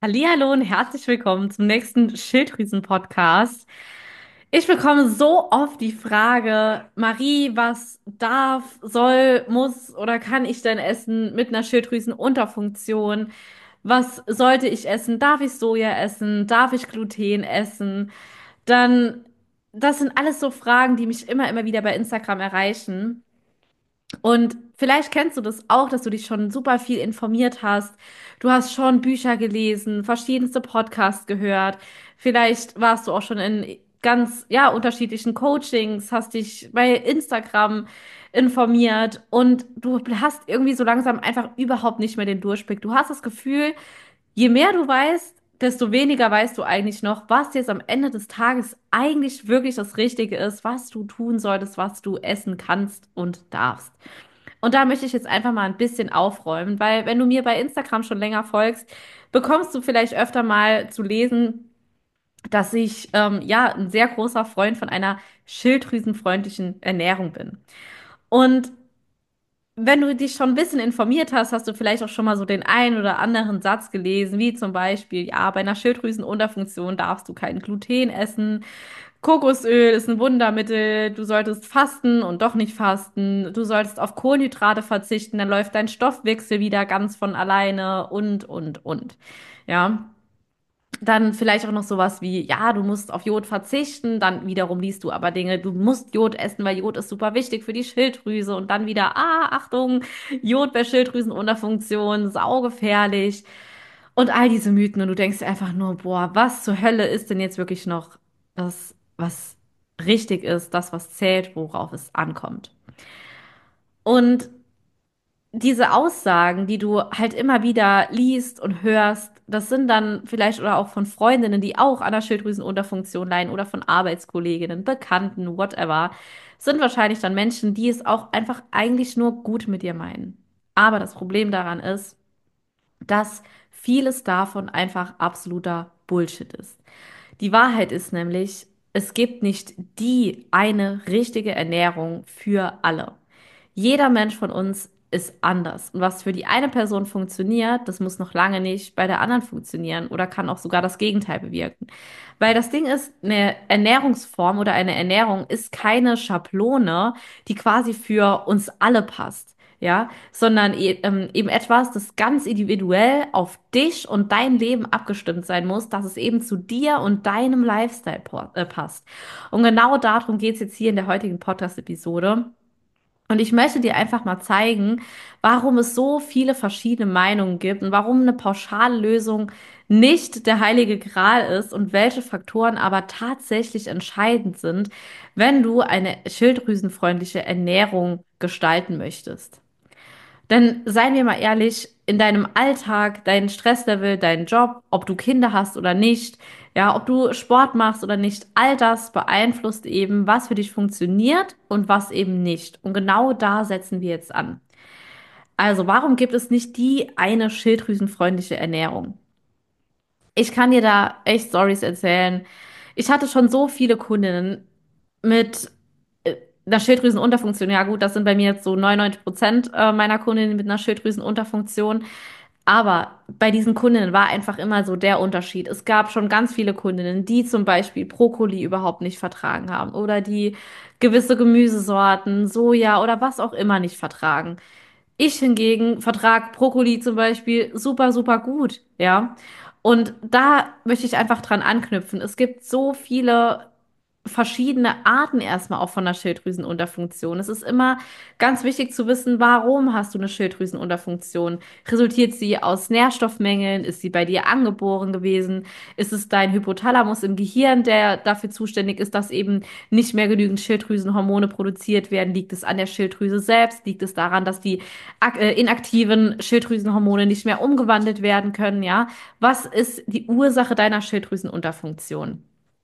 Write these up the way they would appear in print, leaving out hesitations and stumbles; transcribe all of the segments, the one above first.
Hallihallo und herzlich willkommen zum nächsten Schilddrüsen-Podcast. Ich bekomme so oft die Frage, Marie, was darf, soll, muss oder kann ich denn essen mit einer Schilddrüsenunterfunktion? Was sollte ich essen? Darf ich Soja essen? Darf ich Gluten essen? Dann, das sind alles so Fragen, die mich immer wieder bei Instagram erreichen. Und vielleicht kennst du das auch, dass du dich schon super viel informiert hast. Du hast schon Bücher gelesen, verschiedenste Podcasts gehört. Vielleicht warst du auch schon in ganz, ja, unterschiedlichen Coachings, hast dich bei Instagram informiert und du hast irgendwie so langsam einfach überhaupt nicht mehr den Durchblick. Du hast das Gefühl, je mehr du weißt, desto weniger weißt du eigentlich noch, was jetzt am Ende des Tages eigentlich wirklich das Richtige ist, was du tun solltest, was du essen kannst und darfst. Und da möchte ich jetzt einfach mal ein bisschen aufräumen, weil wenn du mir bei Instagram schon länger folgst, bekommst du vielleicht öfter mal zu lesen, dass ich ja ein sehr großer Freund von einer schilddrüsenfreundlichen Ernährung bin. Und wenn du dich schon ein bisschen informiert hast, hast du vielleicht auch schon mal so den einen oder anderen Satz gelesen, wie zum Beispiel, ja, bei einer Schilddrüsenunterfunktion darfst du kein Gluten essen. Kokosöl ist ein Wundermittel. Du solltest fasten und doch nicht fasten. Du solltest auf Kohlenhydrate verzichten, dann läuft dein Stoffwechsel wieder ganz von alleine und. Ja. Dann vielleicht auch noch sowas wie, ja, du musst auf Jod verzichten. Dann wiederum liest du aber Dinge, du musst Jod essen, weil Jod ist super wichtig für die Schilddrüse. Und dann wieder, Achtung, Jod bei Schilddrüsenunterfunktion, saugefährlich. Und all diese Mythen. Und du denkst dir einfach nur, boah, was zur Hölle ist denn jetzt wirklich noch das, was richtig ist, das, was zählt, worauf es ankommt. Und diese Aussagen, die du halt immer wieder liest und hörst, das sind dann vielleicht oder auch von Freundinnen, die auch an der Schilddrüsenunterfunktion leiden oder von Arbeitskolleginnen, Bekannten, whatever, sind wahrscheinlich dann Menschen, die es auch einfach eigentlich nur gut mit dir meinen. Aber das Problem daran ist, dass vieles davon einfach absoluter Bullshit ist. Die Wahrheit ist nämlich, es gibt nicht die eine richtige Ernährung für alle. Jeder Mensch von uns ist anders. Und was für die eine Person funktioniert, das muss noch lange nicht bei der anderen funktionieren oder kann auch sogar das Gegenteil bewirken. Weil das Ding ist, eine Ernährungsform oder eine Ernährung ist keine Schablone, die quasi für uns alle passt. Ja, sondern eben etwas, das ganz individuell auf dich und dein Leben abgestimmt sein muss, dass es eben zu dir und deinem Lifestyle passt. Und genau darum geht es jetzt hier in der heutigen Podcast-Episode. Und ich möchte dir einfach mal zeigen, warum es so viele verschiedene Meinungen gibt und warum eine pauschale Lösung nicht der heilige Gral ist und welche Faktoren aber tatsächlich entscheidend sind, wenn du eine schilddrüsenfreundliche Ernährung gestalten möchtest. Denn seien wir mal ehrlich, in deinem Alltag, dein Stresslevel, dein Job, ob du Kinder hast oder nicht, ja, ob du Sport machst oder nicht, all das beeinflusst eben, was für dich funktioniert und was eben nicht. Und genau da setzen wir jetzt an. Also, warum gibt es nicht die eine schilddrüsenfreundliche Ernährung? Ich kann dir da echt Stories erzählen. Ich hatte schon so viele Kundinnen mit einer Schilddrüsenunterfunktion. Ja gut, das sind bei mir jetzt so 99% meiner Kundinnen mit einer Schilddrüsenunterfunktion. Aber bei diesen Kundinnen war einfach immer so der Unterschied. Es gab schon ganz viele Kundinnen, die zum Beispiel Brokkoli überhaupt nicht vertragen haben oder die gewisse Gemüsesorten, Soja oder was auch immer nicht vertragen. Ich hingegen vertrag Brokkoli zum Beispiel super gut, ja. Und da möchte ich einfach dran anknüpfen. Es gibt so viele verschiedene Arten erstmal auch von der Schilddrüsenunterfunktion. Es ist immer ganz wichtig zu wissen, warum hast du eine Schilddrüsenunterfunktion? Resultiert sie aus Nährstoffmängeln? Ist sie bei dir angeboren gewesen? Ist es dein Hypothalamus im Gehirn, der dafür zuständig ist, dass eben nicht mehr genügend Schilddrüsenhormone produziert werden? Liegt es an der Schilddrüse selbst? Liegt es daran, dass die inaktiven Schilddrüsenhormone nicht mehr umgewandelt werden können? Ja, was ist die Ursache deiner Schilddrüsenunterfunktion?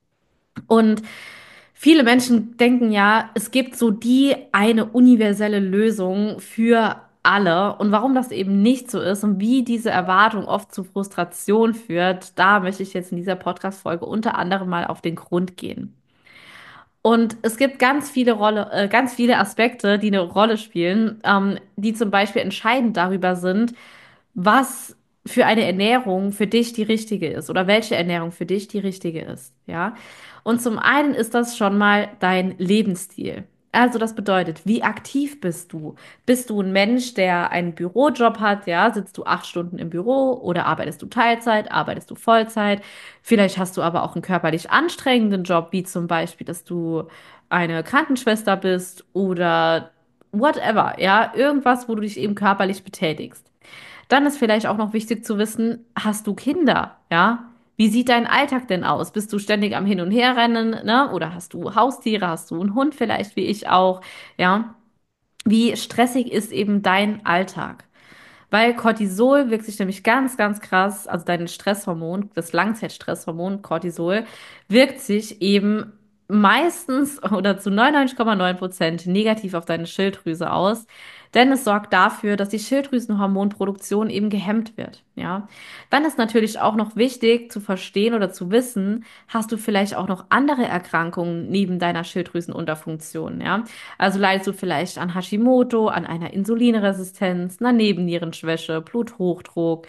Und viele Menschen denken ja, es gibt so die eine universelle Lösung für alle. Und warum das eben nicht so ist und wie diese Erwartung oft zu Frustration führt, da möchte ich jetzt in dieser Podcast-Folge unter anderem mal auf den Grund gehen. Und es gibt ganz viele Aspekte, die eine Rolle spielen, die zum Beispiel entscheidend darüber sind, was für eine Ernährung für dich die richtige ist oder welche Ernährung für dich die richtige ist, ja. Und zum einen ist das schon mal dein Lebensstil. Also das bedeutet, wie aktiv bist du? Bist du ein Mensch, der einen Bürojob hat, ja? Sitzt du 8 Stunden im Büro oder arbeitest du Teilzeit, arbeitest du Vollzeit? Vielleicht hast du aber auch einen körperlich anstrengenden Job, wie zum Beispiel, dass du eine Krankenschwester bist oder whatever, ja? Irgendwas, wo du dich eben körperlich betätigst. Dann ist vielleicht auch noch wichtig zu wissen, hast du Kinder, ja? Wie sieht dein Alltag denn aus? Bist du ständig am Hin- und Herrennen, ne? Oder hast du Haustiere? Hast du einen Hund vielleicht, wie ich auch, ja? Wie stressig ist eben dein Alltag? Weil Cortisol wirkt sich nämlich ganz, ganz krass, also dein Stresshormon, das Langzeitstresshormon Cortisol, wirkt sich eben meistens oder zu 99,9% negativ auf deine Schilddrüse aus, denn es sorgt dafür, dass die Schilddrüsenhormonproduktion eben gehemmt wird, ja. Dann ist natürlich auch noch wichtig zu verstehen oder zu wissen, hast du vielleicht auch noch andere Erkrankungen neben deiner Schilddrüsenunterfunktion, ja. Also leidest du vielleicht an Hashimoto, an einer Insulinresistenz, einer Nebennierenschwäche, Bluthochdruck,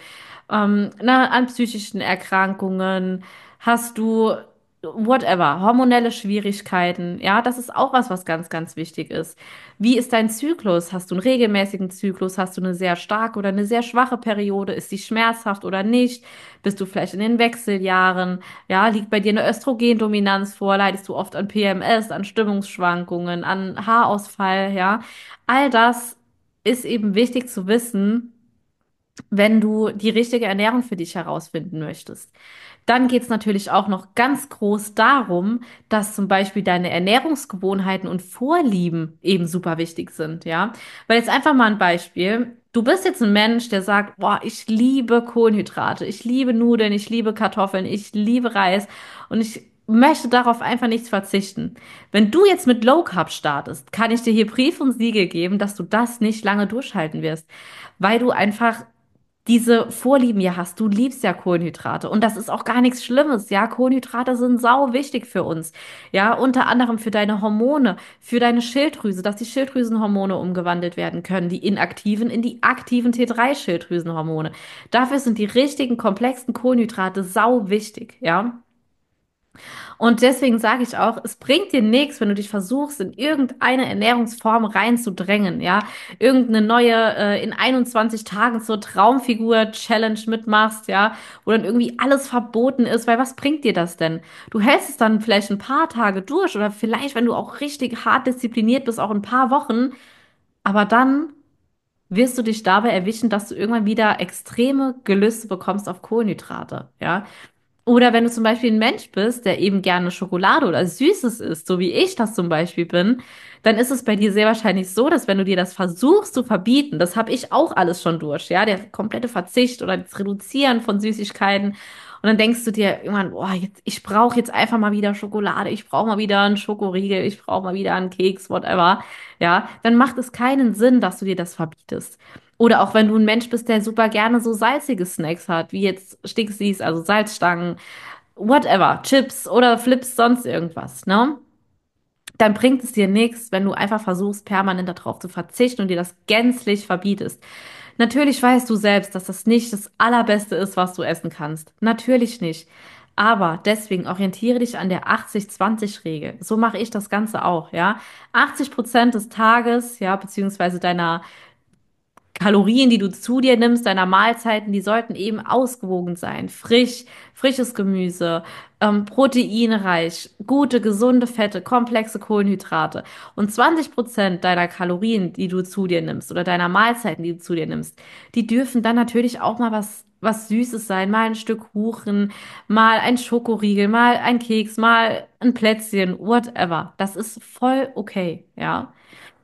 an psychischen Erkrankungen, hast du whatever, hormonelle Schwierigkeiten. Ja, das ist auch was, was ganz, ganz wichtig ist. Wie ist dein Zyklus? Hast du einen regelmäßigen Zyklus? Hast du eine sehr starke oder eine sehr schwache Periode? Ist die schmerzhaft oder nicht? Bist du vielleicht in den Wechseljahren? Ja, liegt bei dir eine Östrogendominanz vor? Leidest du oft an PMS, an Stimmungsschwankungen, an Haarausfall? Ja, all das ist eben wichtig zu wissen, wenn du die richtige Ernährung für dich herausfinden möchtest. Dann geht es natürlich auch noch ganz groß darum, dass zum Beispiel deine Ernährungsgewohnheiten und Vorlieben eben super wichtig sind, ja. Weil jetzt einfach mal ein Beispiel. Du bist jetzt ein Mensch, der sagt, boah, ich liebe Kohlenhydrate, ich liebe Nudeln, ich liebe Kartoffeln, ich liebe Reis und ich möchte darauf einfach nichts verzichten. Wenn du jetzt mit Low Carb startest, kann ich dir hier Brief und Siegel geben, dass du das nicht lange durchhalten wirst, weil du einfach diese Vorlieben ja hast. Du liebst ja Kohlenhydrate und das ist auch gar nichts Schlimmes, ja. Kohlenhydrate sind sau wichtig für uns, ja, unter anderem für deine Hormone, für deine Schilddrüse, dass die Schilddrüsenhormone umgewandelt werden können, die inaktiven in die aktiven T3-Schilddrüsenhormone. Dafür sind die richtigen komplexen Kohlenhydrate sau wichtig, ja. Und deswegen sage ich auch, es bringt dir nichts, wenn du dich versuchst, in irgendeine Ernährungsform reinzudrängen, ja. Irgendeine neue, in 21 Tagen zur Traumfigur-Challenge mitmachst, ja, wo dann irgendwie alles verboten ist, weil was bringt dir das denn? Du hältst es dann vielleicht ein paar Tage durch oder vielleicht, wenn du auch richtig hart diszipliniert bist, auch ein paar Wochen, aber dann wirst du dich dabei erwischen, dass du irgendwann wieder extreme Gelüste bekommst auf Kohlenhydrate, ja. Oder wenn du zum Beispiel ein Mensch bist, der eben gerne Schokolade oder Süßes isst, so wie ich das zum Beispiel bin, dann ist es bei dir sehr wahrscheinlich so, dass wenn du dir das versuchst zu verbieten, das habe ich auch alles schon durch, ja, der komplette Verzicht oder das Reduzieren von Süßigkeiten. Und dann denkst du dir irgendwann, boah, jetzt, ich brauche jetzt einfach mal wieder Schokolade, ich brauche mal wieder einen Schokoriegel, ich brauche mal wieder einen Keks, whatever. Ja, dann macht es keinen Sinn, dass du dir das verbietest. Oder auch wenn du ein Mensch bist, der super gerne so salzige Snacks hat, wie jetzt Stixis, also Salzstangen, whatever, Chips oder Flips, sonst irgendwas, ne? Dann bringt es dir nichts, wenn du einfach versuchst, permanent darauf zu verzichten und dir das gänzlich verbietest. Natürlich weißt du selbst, dass das nicht das Allerbeste ist, was du essen kannst. Natürlich nicht. Aber deswegen orientiere dich an der 80-20-Regel. So mache ich das Ganze auch, ja. 80% des Tages, ja, beziehungsweise deiner Kalorien, die du zu dir nimmst, deiner Mahlzeiten, die sollten eben ausgewogen sein. Frisch, frisches Gemüse, proteinreich, gute, gesunde Fette, komplexe Kohlenhydrate. Und 20% deiner Kalorien, die du zu dir nimmst oder deiner Mahlzeiten, die du zu dir nimmst, die dürfen dann natürlich auch mal was Süßes sein. Mal ein Stück Kuchen, mal ein Schokoriegel, mal ein Keks, mal ein Plätzchen, whatever. Das ist voll okay, ja.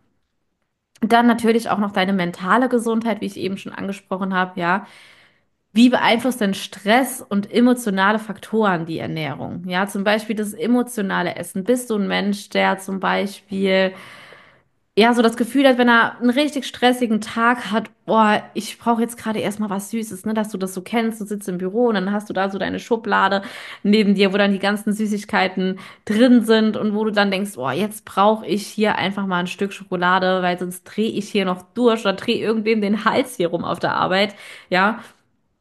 Dann natürlich auch noch deine mentale Gesundheit, wie ich eben schon angesprochen habe, ja. Wie beeinflusst denn Stress und emotionale Faktoren die Ernährung? Ja, zum Beispiel das emotionale Essen. Bist du ein Mensch, der zum Beispiel ja so das Gefühl hat, wenn er einen richtig stressigen Tag hat, boah, ich brauche jetzt gerade erstmal was Süßes, ne, dass du das so kennst, du sitzt im Büro und dann hast du da so deine Schublade neben dir, wo dann die ganzen Süßigkeiten drin sind und wo du dann denkst, boah, jetzt brauche ich hier einfach mal ein Stück Schokolade, weil sonst drehe ich hier noch durch oder drehe irgendwem den Hals hier rum auf der Arbeit, ja.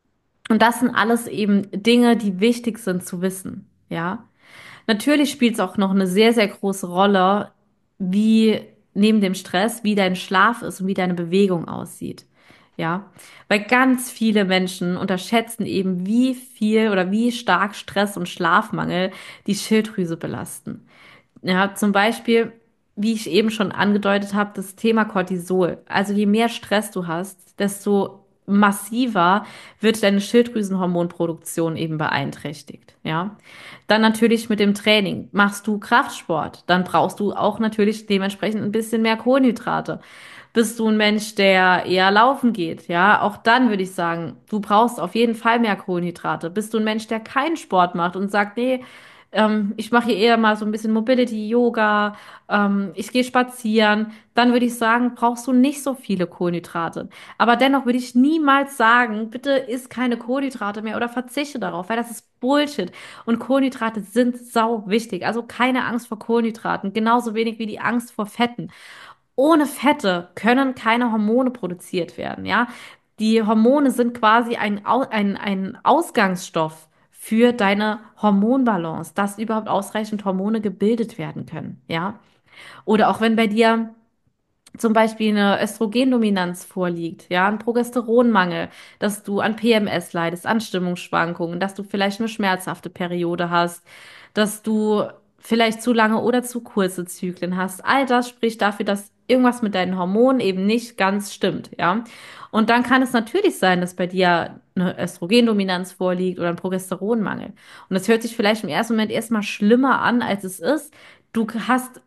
Und das sind alles eben Dinge, die wichtig sind zu wissen, ja. Natürlich spielt es auch noch eine sehr, sehr große Rolle, wie neben dem Stress, wie dein Schlaf ist und wie deine Bewegung aussieht. Ja, weil ganz viele Menschen unterschätzen eben, wie viel oder wie stark Stress und Schlafmangel die Schilddrüse belasten. Ja, zum Beispiel, wie ich eben schon angedeutet habe, das Thema Cortisol. Also je mehr Stress du hast, desto massiver wird deine Schilddrüsenhormonproduktion eben beeinträchtigt. Ja, dann natürlich mit dem Training. Machst du Kraftsport, dann brauchst du auch natürlich dementsprechend ein bisschen mehr Kohlenhydrate. Bist du ein Mensch, der eher laufen geht? Ja, auch dann würde ich sagen, du brauchst auf jeden Fall mehr Kohlenhydrate. Bist du ein Mensch, der keinen Sport macht und sagt, nee, ich mache hier eher mal so ein bisschen Mobility, Yoga, ich gehe spazieren, dann würde ich sagen, brauchst du nicht so viele Kohlenhydrate. Aber dennoch würde ich niemals sagen, bitte iss keine Kohlenhydrate mehr oder verzichte darauf, weil das ist Bullshit. Und Kohlenhydrate sind sau wichtig. Also keine Angst vor Kohlenhydraten, genauso wenig wie die Angst vor Fetten. Ohne Fette können keine Hormone produziert werden, ja. Die Hormone sind quasi ein Ausgangsstoff für deine Hormonbalance, dass überhaupt ausreichend Hormone gebildet werden können, ja. Oder auch wenn bei dir zum Beispiel eine Östrogendominanz vorliegt, ja, ein Progesteronmangel, dass du an PMS leidest, an Stimmungsschwankungen, dass du vielleicht eine schmerzhafte Periode hast, dass du vielleicht zu lange oder zu kurze Zyklen hast. All das spricht dafür, dass irgendwas mit deinen Hormonen eben nicht ganz stimmt, ja. Und dann kann es natürlich sein, dass bei dir eine Östrogendominanz vorliegt oder ein Progesteronmangel. Und das hört sich vielleicht im ersten Moment erstmal schlimmer an, als es ist. Du hast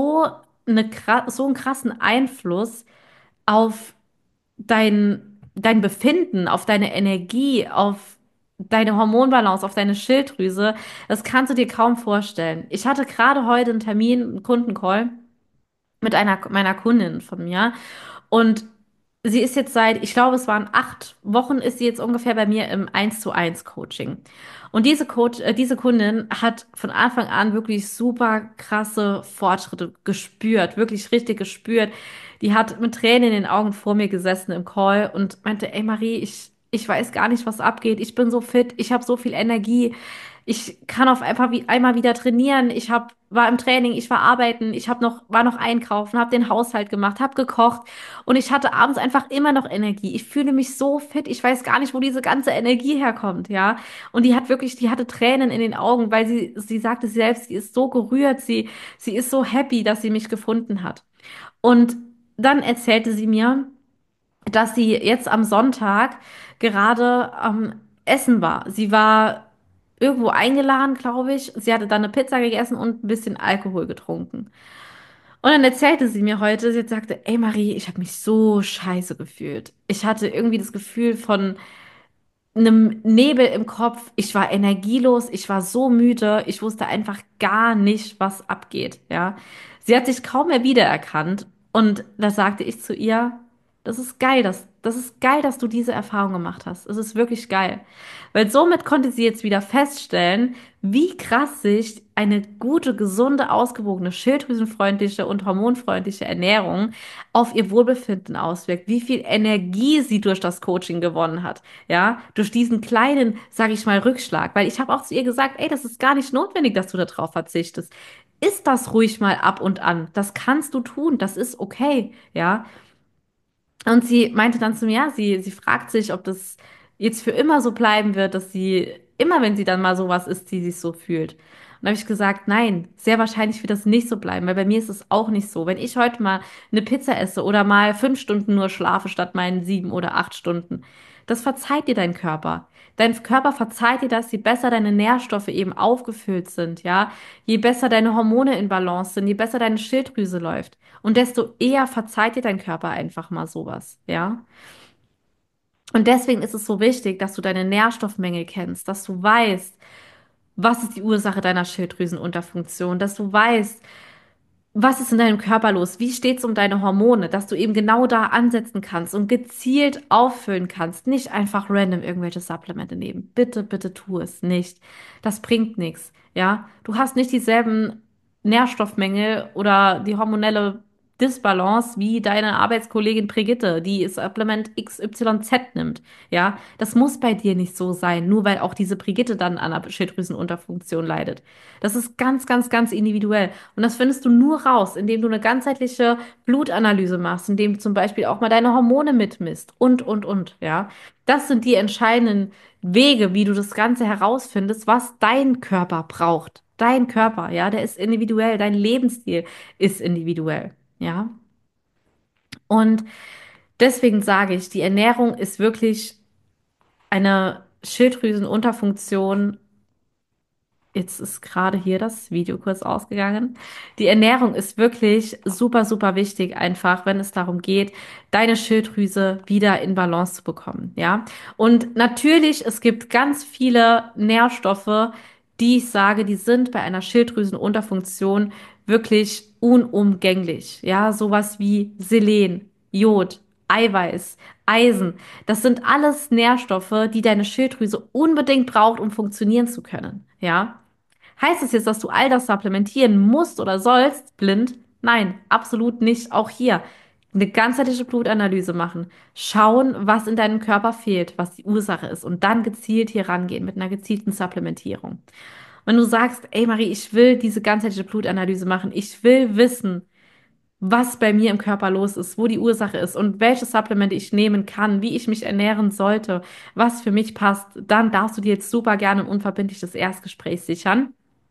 so einen krassen Einfluss auf dein Befinden, auf deine Energie, auf deine Hormonbalance, auf deine Schilddrüse. Das kannst du dir kaum vorstellen. Ich hatte gerade heute einen Termin, einen Kundencall mit einer meiner Kundin von mir. Und sie ist jetzt ich glaube, es waren 8 Wochen, ist sie jetzt ungefähr bei mir im 1:1 Coaching. Und diese Kundin hat von Anfang an wirklich super krasse Fortschritte gespürt, wirklich richtig gespürt. Die hat mit Tränen in den Augen vor mir gesessen im Call und meinte, ey Marie, ich weiß gar nicht, was abgeht. Ich bin so fit, ich habe so viel Energie. Ich kann auf einmal wieder trainieren. War im Training, ich war arbeiten, war noch einkaufen, habe den Haushalt gemacht, habe gekocht und ich hatte abends einfach immer noch Energie. Ich fühle mich so fit. Ich weiß gar nicht, wo diese ganze Energie herkommt, ja. Und die hatte Tränen in den Augen, weil sie sagte selbst, sie ist so gerührt, sie ist so happy, dass sie mich gefunden hat. Und dann erzählte sie mir, dass sie jetzt am Sonntag gerade am Essen war. Sie war irgendwo eingeladen, glaube ich. Sie hatte dann eine Pizza gegessen und ein bisschen Alkohol getrunken. Und dann erzählte sie mir heute, sie sagte, ey Marie, ich habe mich so scheiße gefühlt. Ich hatte irgendwie das Gefühl von einem Nebel im Kopf. Ich war energielos, ich war so müde, ich wusste einfach gar nicht, was abgeht, ja. Sie hat sich kaum mehr wiedererkannt und da sagte ich zu ihr, das ist geil, dass du diese Erfahrung gemacht hast. Es ist wirklich geil. Weil somit konnte sie jetzt wieder feststellen, wie krass sich eine gute, gesunde, ausgewogene, schilddrüsenfreundliche und hormonfreundliche Ernährung auf ihr Wohlbefinden auswirkt, wie viel Energie sie durch das Coaching gewonnen hat, ja, durch diesen kleinen, sage ich mal, Rückschlag, weil ich habe auch zu ihr gesagt, ey, das ist gar nicht notwendig, dass du darauf verzichtest. Ist das ruhig mal ab und an. Das kannst du tun, das ist okay, ja. Und sie meinte dann zu mir, ja, sie fragt sich, ob das jetzt für immer so bleiben wird, dass sie immer, wenn sie dann mal sowas isst, sie sich so fühlt. Und da habe ich gesagt, nein, sehr wahrscheinlich wird das nicht so bleiben, weil bei mir ist es auch nicht so. Wenn ich heute mal eine Pizza esse oder mal 5 Stunden nur schlafe statt meinen 7 oder 8 Stunden, das verzeiht dir dein Körper. Dein Körper verzeiht dir das, je besser deine Nährstoffe eben aufgefüllt sind, ja, je besser deine Hormone in Balance sind, je besser deine Schilddrüse läuft. Und desto eher verzeiht dir dein Körper einfach mal sowas, ja. Und deswegen ist es so wichtig, dass du deine Nährstoffmenge kennst, dass du weißt, was ist die Ursache deiner Schilddrüsenunterfunktion, dass du weißt, was ist in deinem Körper los, wie steht es um deine Hormone, dass du eben genau da ansetzen kannst und gezielt auffüllen kannst, nicht einfach random irgendwelche Supplemente nehmen. Bitte, bitte tu es nicht. Das bringt nichts, ja. Du hast nicht dieselben Nährstoffmenge oder die hormonelle Disbalance wie deine Arbeitskollegin Brigitte, die Supplement XYZ nimmt. Ja, das muss bei dir nicht so sein, nur weil auch diese Brigitte dann an einer Schilddrüsenunterfunktion leidet. Das ist ganz, ganz, ganz individuell. Und das findest du nur raus, indem du eine ganzheitliche Blutanalyse machst, indem du zum Beispiel auch mal deine Hormone mitmisst und. Ja, das sind die entscheidenden Wege, wie du das Ganze herausfindest, was dein Körper braucht. Dein Körper, ja, der ist individuell. Dein Lebensstil ist individuell. Ja. Und deswegen sage ich, die Ernährung ist wirklich eine Schilddrüsenunterfunktion. Jetzt ist gerade hier das Video kurz ausgegangen. Die Ernährung ist wirklich super, super wichtig, einfach, wenn es darum geht, deine Schilddrüse wieder in Balance zu bekommen, ja. Und natürlich, es gibt ganz viele Nährstoffe, die ich sage, die sind bei einer Schilddrüsenunterfunktion wirklich unumgänglich, ja. Sowas wie Selen, Jod, Eiweiß, Eisen. Das sind alles Nährstoffe, die deine Schilddrüse unbedingt braucht, um funktionieren zu können, ja. Heißt es jetzt, dass du all das supplementieren musst oder sollst, blind? Nein, absolut nicht. Auch hier eine ganzheitliche Blutanalyse machen. Schauen, was in deinem Körper fehlt, was die Ursache ist und dann gezielt hier rangehen mit einer gezielten Supplementierung. Wenn du sagst, ey Marie, ich will diese ganzheitliche Blutanalyse machen, ich will wissen, was bei mir im Körper los ist, wo die Ursache ist und welche Supplemente ich nehmen kann, wie ich mich ernähren sollte, was für mich passt, dann darfst du dir jetzt super gerne ein unverbindliches Erstgespräch sichern.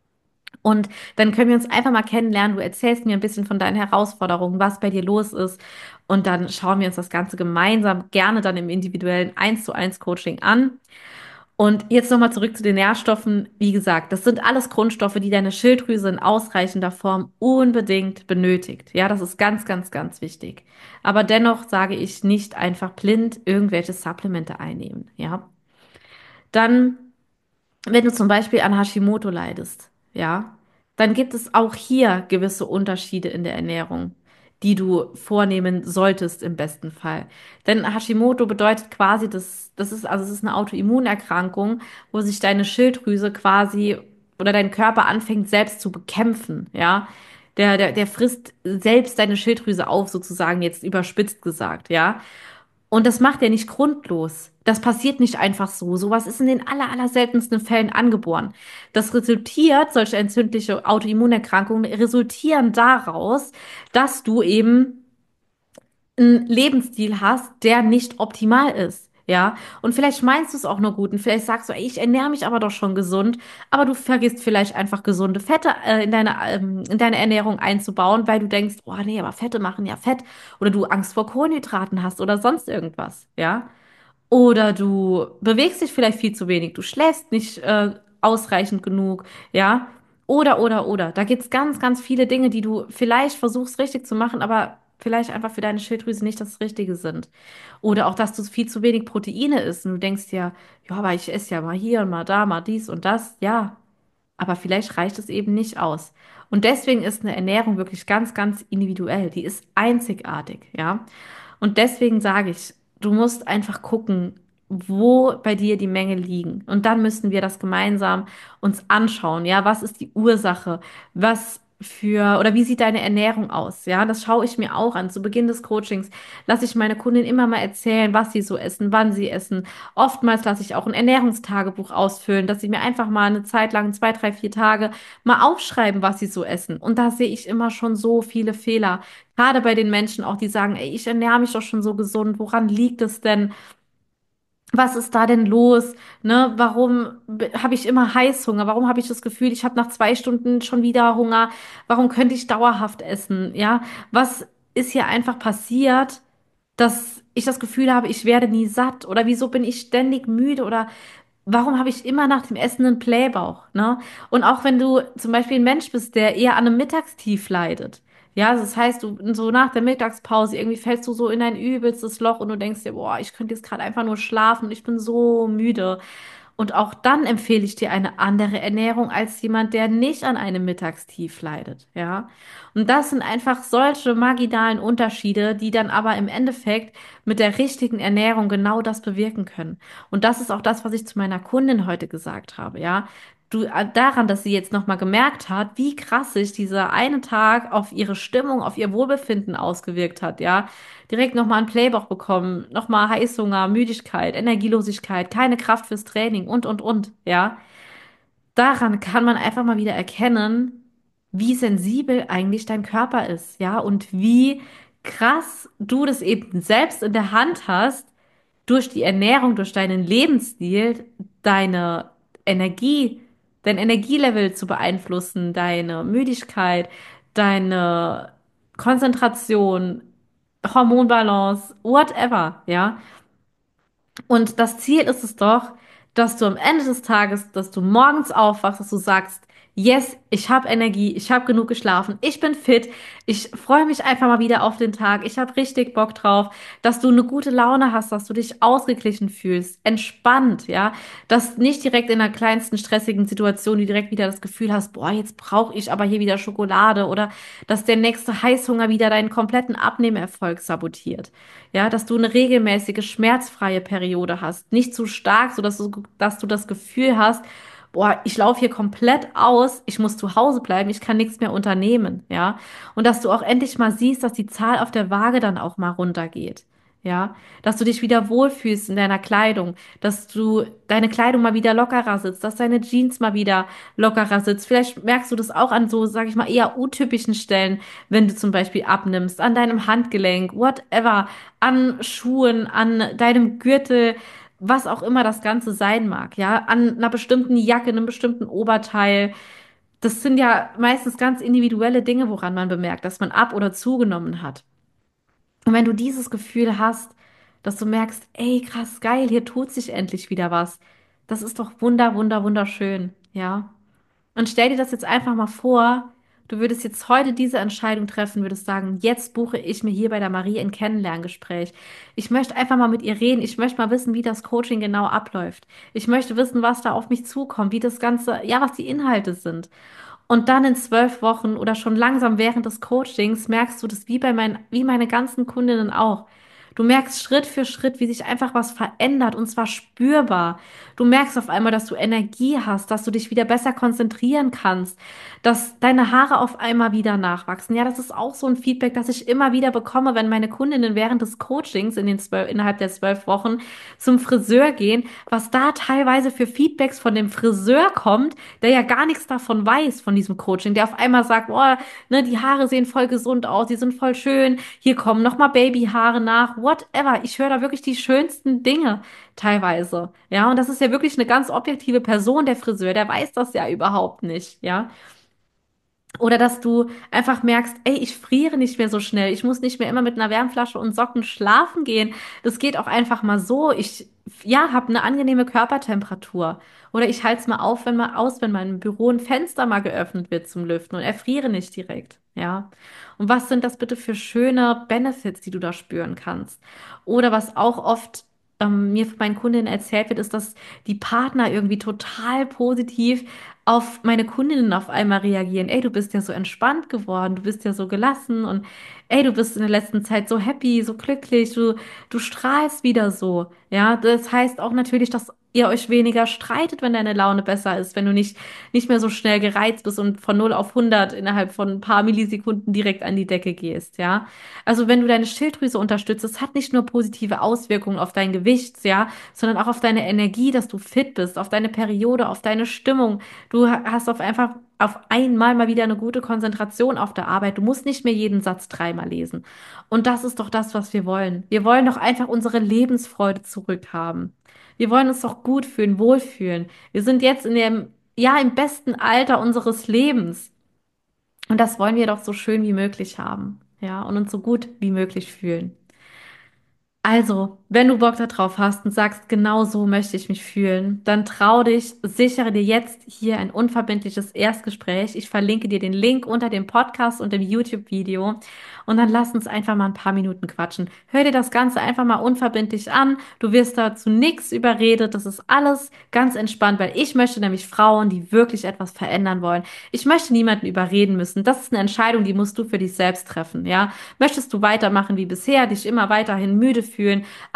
Und dann können wir uns einfach mal kennenlernen. Du erzählst mir ein bisschen von deinen Herausforderungen, was bei dir los ist. Und dann schauen wir uns das Ganze gemeinsam gerne dann im individuellen 1:1 Coaching an. Und jetzt nochmal zurück zu den Nährstoffen. Wie gesagt, das sind alles Grundstoffe, die deine Schilddrüse in ausreichender Form unbedingt benötigt. Ja, das ist ganz, ganz, ganz wichtig. Aber dennoch sage ich nicht einfach blind irgendwelche Supplemente einnehmen. Ja, dann wenn du zum Beispiel an Hashimoto leidest, ja, dann gibt es auch hier gewisse Unterschiede in der Ernährung, die du vornehmen solltest im besten Fall. Denn Hashimoto bedeutet quasi, es ist eine Autoimmunerkrankung, wo sich deine Schilddrüse quasi oder dein Körper anfängt selbst zu bekämpfen, ja. Der frisst selbst deine Schilddrüse auf, sozusagen jetzt überspitzt gesagt, ja. Und das macht er nicht grundlos. Das passiert nicht einfach so. Sowas ist in den aller seltensten Fällen angeboren. Das resultiert, solche entzündliche Autoimmunerkrankungen resultieren daraus, dass du eben einen Lebensstil hast, der nicht optimal ist. Ja, und vielleicht meinst du es auch nur gut und vielleicht sagst du, ey, ich ernähre mich aber doch schon gesund, aber du vergisst vielleicht einfach gesunde Fette in deine Ernährung einzubauen, weil du denkst, oh nee, aber Fette machen ja Fett oder du Angst vor Kohlenhydraten hast oder sonst irgendwas, ja. Oder du bewegst dich vielleicht viel zu wenig, du schläfst nicht ausreichend genug, ja. Oder. Da gibt's ganz, ganz viele Dinge, die du vielleicht versuchst richtig zu machen, aber vielleicht einfach für deine Schilddrüse nicht das Richtige sind. Oder auch, dass du viel zu wenig Proteine isst und du denkst ja, ja, aber ich esse ja mal hier und mal da, mal dies und das. Ja, aber vielleicht reicht es eben nicht aus. Und deswegen ist eine Ernährung wirklich ganz, ganz individuell. Die ist einzigartig, ja. Und deswegen sage ich, du musst einfach gucken, wo bei dir die Mängel liegen. Und dann müssen wir das gemeinsam uns anschauen. Ja, was ist die Ursache? Oder wie sieht deine Ernährung aus? Ja, das schaue ich mir auch an. Zu Beginn des Coachings lasse ich meine Kundin immer mal erzählen, was sie so essen, wann sie essen. Oftmals lasse ich auch ein Ernährungstagebuch ausfüllen, dass sie mir einfach mal eine Zeit lang, 2, 3, 4 Tage mal aufschreiben, was sie so essen. Und da sehe ich immer schon so viele Fehler. Gerade bei den Menschen auch, die sagen, ey, ich ernähre mich doch schon so gesund. Woran liegt es denn? Was ist da denn los? Ne, warum habe ich immer Heißhunger? Warum habe ich das Gefühl, ich habe nach 2 Stunden schon wieder Hunger? Warum könnte ich dauerhaft essen? Ja, was ist hier einfach passiert, dass ich das Gefühl habe, ich werde nie satt? Oder wieso bin ich ständig müde? Oder warum habe ich immer nach dem Essen einen Blähbauch, ne? Und auch wenn du zum Beispiel ein Mensch bist, der eher an einem Mittagstief leidet, ja, also das heißt, du so nach der Mittagspause irgendwie fällst du so in ein übelstes Loch und du denkst dir, boah, ich könnte jetzt gerade einfach nur schlafen und ich bin so müde. Und auch dann empfehle ich dir eine andere Ernährung als jemand, der nicht an einem Mittagstief leidet, ja. Und das sind einfach solche marginalen Unterschiede, die dann aber im Endeffekt mit der richtigen Ernährung genau das bewirken können. Und das ist auch das, was ich zu meiner Kundin heute gesagt habe, ja. daran, dass sie jetzt nochmal gemerkt hat, wie krass sich dieser eine Tag auf ihre Stimmung, auf ihr Wohlbefinden ausgewirkt hat, ja. Direkt nochmal einen Playbauch bekommen, nochmal Heißhunger, Müdigkeit, Energielosigkeit, keine Kraft fürs Training und, ja. Daran kann man einfach mal wieder erkennen, wie sensibel eigentlich dein Körper ist, ja, und wie krass du das eben selbst in der Hand hast, durch die Ernährung, durch deinen Lebensstil, deine Energie, dein Energielevel zu beeinflussen, deine Müdigkeit, deine Konzentration, Hormonbalance, whatever, ja. Und das Ziel ist es doch, dass du am Ende des Tages, dass du morgens aufwachst, dass du sagst, yes, ich habe Energie, ich habe genug geschlafen, ich bin fit, ich freue mich einfach mal wieder auf den Tag, ich habe richtig Bock drauf, dass du eine gute Laune hast, dass du dich ausgeglichen fühlst, entspannt, ja, dass nicht direkt in der kleinsten stressigen Situation du direkt wieder das Gefühl hast, boah, jetzt brauche ich aber hier wieder Schokolade oder dass der nächste Heißhunger wieder deinen kompletten Abnehmerfolg sabotiert. Ja, dass du eine regelmäßige, schmerzfreie Periode hast. Nicht zu stark, dass du das Gefühl hast, boah, ich laufe hier komplett aus, ich muss zu Hause bleiben, ich kann nichts mehr unternehmen, ja. Und dass du auch endlich mal siehst, dass die Zahl auf der Waage dann auch mal runtergeht. Ja, dass du dich wieder wohlfühlst in deiner Kleidung, dass du deine Kleidung mal wieder lockerer sitzt, dass deine Jeans mal wieder lockerer sitzt. Vielleicht merkst du das auch an so, sag ich mal, eher untypischen Stellen, wenn du zum Beispiel abnimmst, an deinem Handgelenk, whatever, an Schuhen, an deinem Gürtel, was auch immer das Ganze sein mag, ja, an einer bestimmten Jacke, einem bestimmten Oberteil. Das sind ja meistens ganz individuelle Dinge, woran man bemerkt, dass man ab- oder zugenommen hat. Und wenn du dieses Gefühl hast, dass du merkst, ey, krass, geil, hier tut sich endlich wieder was, das ist doch wunderschön, ja. Und stell dir das jetzt einfach mal vor, du würdest jetzt heute diese Entscheidung treffen, würdest sagen, jetzt buche ich mir hier bei der Marie ein Kennenlerngespräch. Ich möchte einfach mal mit ihr reden. Ich möchte mal wissen, wie das Coaching genau abläuft. Ich möchte wissen, was da auf mich zukommt, wie das Ganze, ja, was die Inhalte sind. Und dann in 12 Wochen oder schon langsam während des Coachings merkst du das wie meine ganzen Kundinnen auch. Du merkst Schritt für Schritt, wie sich einfach was verändert und zwar spürbar. Du merkst auf einmal, dass du Energie hast, dass du dich wieder besser konzentrieren kannst, dass deine Haare auf einmal wieder nachwachsen. Ja, das ist auch so ein Feedback, das ich immer wieder bekomme, wenn meine Kundinnen während des Coachings innerhalb der 12 Wochen zum Friseur gehen, was da teilweise für Feedbacks von dem Friseur kommt, der ja gar nichts davon weiß, von diesem Coaching, der auf einmal sagt, oh, ne, die Haare sehen voll gesund aus, die sind voll schön, hier kommen nochmal Babyhaare nach, whatever. Ich höre da wirklich die schönsten Dinge teilweise. Ja, und das ist ja wirklich eine ganz objektive Person, der Friseur, der weiß das ja überhaupt nicht, ja. Oder dass du einfach merkst, ey, ich friere nicht mehr so schnell. Ich muss nicht mehr immer mit einer Wärmflasche und Socken schlafen gehen. Das geht auch einfach mal so. Ich, ja, habe eine angenehme Körpertemperatur. Oder ich halte es mal wenn mein Büro ein Fenster mal geöffnet wird zum Lüften und erfriere nicht direkt. Ja. Und was sind das bitte für schöne Benefits, die du da spüren kannst? Oder was auch oft mir von meinen Kundinnen erzählt wird, ist, dass die Partner irgendwie total positiv auf meine Kundinnen auf einmal reagieren. Ey, du bist ja so entspannt geworden, du bist ja so gelassen und ey, du bist in der letzten Zeit so happy, so glücklich, du strahlst wieder so. Ja, das heißt auch natürlich, dass ihr euch weniger streitet, wenn deine Laune besser ist, wenn du nicht mehr so schnell gereizt bist und von 0 auf 100 innerhalb von ein paar Millisekunden direkt an die Decke gehst, ja. Also wenn du deine Schilddrüse unterstützt, das hat nicht nur positive Auswirkungen auf dein Gewicht, ja, sondern auch auf deine Energie, dass du fit bist, auf deine Periode, auf deine Stimmung. Du hast auf einmal mal wieder eine gute Konzentration auf der Arbeit. Du musst nicht mehr jeden Satz dreimal lesen. Und das ist doch das, was wir wollen. Wir wollen doch einfach unsere Lebensfreude zurückhaben. Wir wollen uns doch gut fühlen, wohlfühlen. Wir sind jetzt ja, im besten Alter unseres Lebens. Und das wollen wir doch so schön wie möglich haben. Ja, und uns so gut wie möglich fühlen. Also, wenn du Bock darauf hast und sagst, genau so möchte ich mich fühlen, dann trau dich, sichere dir jetzt hier ein unverbindliches Erstgespräch. Ich verlinke dir den Link unter dem Podcast und dem YouTube-Video und dann lass uns einfach mal ein paar Minuten quatschen. Hör dir das Ganze einfach mal unverbindlich an. Du wirst dazu nichts überredet. Das ist alles ganz entspannt, weil ich möchte nämlich Frauen, die wirklich etwas verändern wollen. Ich möchte niemanden überreden müssen. Das ist eine Entscheidung, die musst du für dich selbst treffen, ja? Möchtest du weitermachen wie bisher, dich immer weiterhin müde fühlen,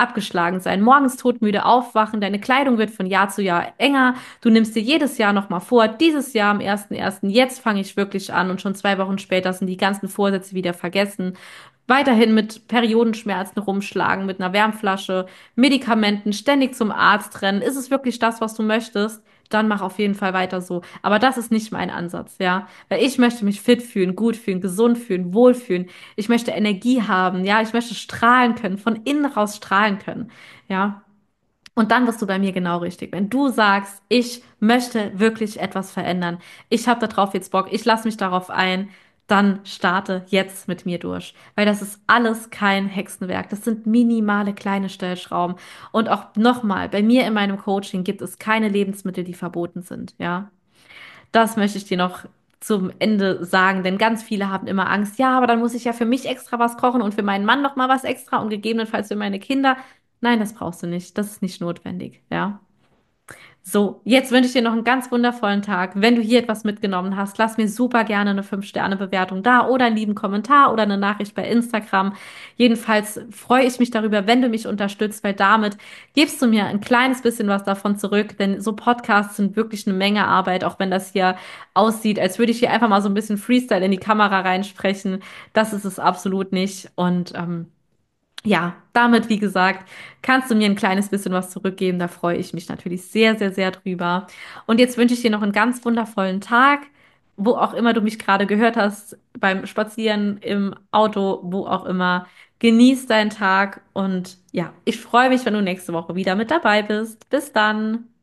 abgeschlagen sein, morgens todmüde aufwachen, deine Kleidung wird von Jahr zu Jahr enger, du nimmst dir jedes Jahr nochmal vor, dieses Jahr am 1.1., jetzt fange ich wirklich an und schon 2 Wochen später sind die ganzen Vorsätze wieder vergessen. Weiterhin mit Periodenschmerzen rumschlagen, mit einer Wärmflasche, Medikamenten, ständig zum Arzt rennen. Ist es wirklich das, was du möchtest? Dann mach auf jeden Fall weiter so. Aber das ist nicht mein Ansatz, ja. Weil ich möchte mich fit fühlen, gut fühlen, gesund fühlen, wohlfühlen. Ich möchte Energie haben, ja. Ich möchte strahlen können, von innen raus strahlen können, ja. Und dann bist du bei mir genau richtig. Wenn du sagst, ich möchte wirklich etwas verändern, ich habe darauf jetzt Bock, ich lasse mich darauf ein, dann starte jetzt mit mir durch. Weil das ist alles kein Hexenwerk. Das sind minimale kleine Stellschrauben. Und auch nochmal, bei mir in meinem Coaching gibt es keine Lebensmittel, die verboten sind. Ja, das möchte ich dir noch zum Ende sagen, denn ganz viele haben immer Angst, ja, aber dann muss ich ja für mich extra was kochen und für meinen Mann noch mal was extra und gegebenenfalls für meine Kinder. Nein, das brauchst du nicht. Das ist nicht notwendig, ja. So, jetzt wünsche ich dir noch einen ganz wundervollen Tag. Wenn du hier etwas mitgenommen hast, lass mir super gerne eine 5-Sterne-Bewertung da oder einen lieben Kommentar oder eine Nachricht bei Instagram. Jedenfalls freue ich mich darüber, wenn du mich unterstützt, weil damit gibst du mir ein kleines bisschen was davon zurück, denn so Podcasts sind wirklich eine Menge Arbeit, auch wenn das hier aussieht, als würde ich hier einfach mal so ein bisschen Freestyle in die Kamera reinsprechen. Das ist es absolut nicht. Und ja, damit, wie gesagt, kannst du mir ein kleines bisschen was zurückgeben. Da freue ich mich natürlich sehr, sehr, sehr drüber. Und jetzt wünsche ich dir noch einen ganz wundervollen Tag, wo auch immer du mich gerade gehört hast, beim Spazieren, im Auto, wo auch immer. Genieß deinen Tag und ja, ich freue mich, wenn du nächste Woche wieder mit dabei bist. Bis dann.